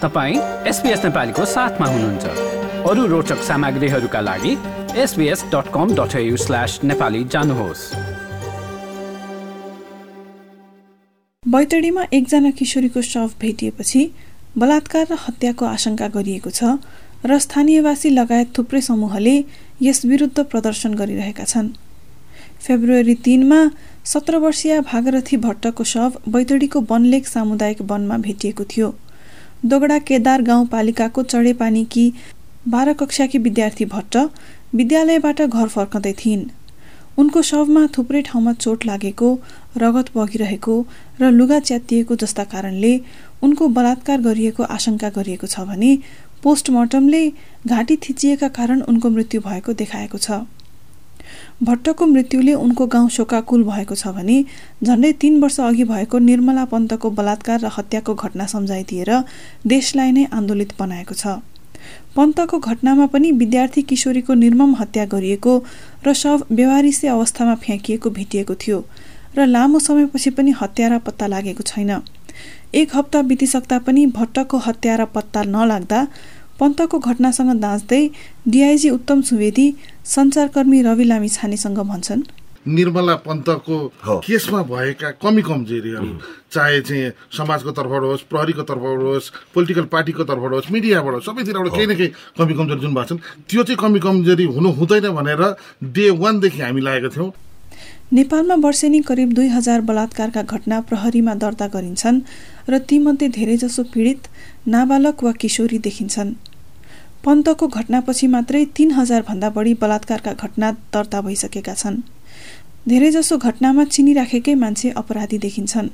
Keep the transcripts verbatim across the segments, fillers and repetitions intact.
तपाईँ एसबीएस नेपालीको साथमा हुनुहुन्छ। अरू रोचक सामग्रीहरूका लागि S B S dot com dot A U slash Nepali जानुहोस्। बैतडीमा एकजना किशोरीको शव भेटिएपछि बलात्कार र हत्याको आशंका गरिएको छ र स्थानीयवासी लगायत थुप्रै समूहले यस विरुद्ध प्रदर्शन गरिरहेका छन्। फेब्रुअरी तीनमा सत्र वर्षीय भागरथी भट्टको शव बैतडीको बनलेक सामुदायिक वनमा भेटिएको थियो। दोगडा केदार गाउँपालिकाको चढेपानीकी बाह्र कक्षाकी विद्यार्थी भट्ट विद्यालयबाट घर फर्कँदै थिइन्। उनको शवमा थुप्रै ठाउँमा चोट लागेको, रगत बगिरहेको र लुगा च्यातिएको जस्ता कारणले उनको बलात्कार गरिएको आशंका गरिएको छ भने पोस्टमार्टमले घाँटी थिचिएका कारण उनको मृत्यु भएको देखाएको छ। भट्टको मृत्युले उनको गाउँ शोकाकुल भएको छ भने झन्डै तीन वर्ष अघि भएको निर्मला पन्तको बलात्कार र हत्याको घटना सम्झाइदिएर देशलाई नै आन्दोलित बनाएको छ। पन्तको घटनामा पनि विद्यार्थी किशोरीको निर्मम हत्या गरिएको र शव बेवारिसे अवस्थामा फ्याँकिएको भेटिएको थियो र लामो समयपछि पनि हत्यारा पत्ता लागेको छैन। एक हप्ता बितिसक्दा पनि भट्टको हत्यारा पत्ता नलाग्दा पन्तको घटनासँग दाँच्दै डिआइजी उत्तम सुवेदी सञ्चारकर्मी रवि लामिछानेसँग भन्छन्, निर्मला पन्तको केसमा भएका कमी कमजोरीहरू चाहे चाहिँ समाजको तर्फबाट होस्, प्रहरीको तर्फबाट होस्, पोलिटिकल पार्टीको तर्फबाट होस्, मिडियाबाट होस्, सबैतिरबाट केही न केही कमी कमजोरी जुन भएको छन् त्यो चाहिँ कमी कमजोरी हुनु हुँदैन भनेर डे वानदेखि हामी लागेका थियौँ। नेपालमा वर्षेनी करिब दुई हजार बलात्कारका घटना प्रहरीमा दर्ता गरिन्छन् र तीमध्ये धेरैजसो पीडित नाबालक वा किशोरी देखिन्छन्। पन्तको घटनापछि मात्रै तीन हजार भन्दा बढी बलात्कारका घटना दर्ता भइसकेका छन्। धेरैजसो घटनामा चिनिराखेकै मान्छे अपराधी देखिन्छन्।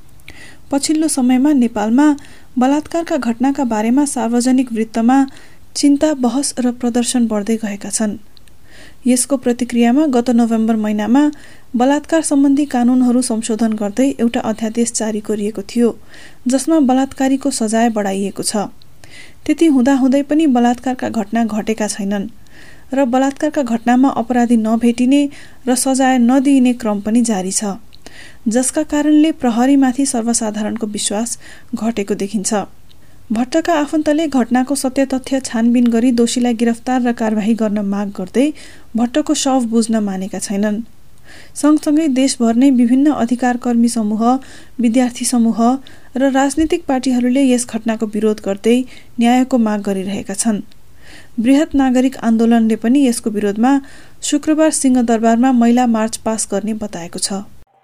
पछिल्लो समयमा नेपालमा बलात्कारका घटनाका बारेमा सार्वजनिक वृत्तमा चिन्ता, बहस र प्रदर्शन बढ्दै गएका छन्। यसको प्रतिक्रियामा गत नोभेम्बर महिनामा बलात्कार सम्बन्धी कानुनहरू संशोधन गर्दै एउटा अध्यादेश जारी गरिएको थियो जसमा बलात्कारीको सजाय बढाइएको छ। त्यति हुँदाहुँदै पनि बलात्कारका घटना घटेका छैनन् र बलात्कारका घटनामा अपराधी नभेटिने र सजाय नदिइने क्रम पनि जारी छ, जसका कारणले प्रहरीमाथि सर्वसाधारणको विश्वास घटेको देखिन्छ। भट्टका आफन्तले घटनाको सत्य तथ्य छानबिन गरी दोषीलाई गिरफ्तार र कारबाही गर्न माग गर्दै भट्टको शव बुझ्न मानेका छैनन्। सँगसँगै देशभर नै विभिन्न अधिकारकर्मी समूह, विद्यार्थी समूह र राजनीतिक पार्टीहरूले यस घटनाको विरोध गर्दै न्यायको माग गरिरहेका छन्। बृहत नागरिक आन्दोलनले पनि यसको विरोधमा शुक्रबार सिंहदरबारमा महिला मार्च पास गर्ने बताएको छ।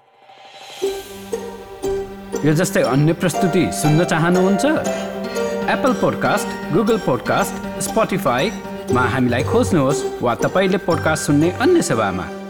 यो जस्तै अन्य प्रस्तुति सुन्न चाहनुहुन्छ? एप्पल पोडकास्ट, गुगल पोडकास्ट, स्पोटिफाईमा हामीलाई खोज्नुहोस् वा तपाईँले पोडकास्ट सुन्ने अन्य सेवामा।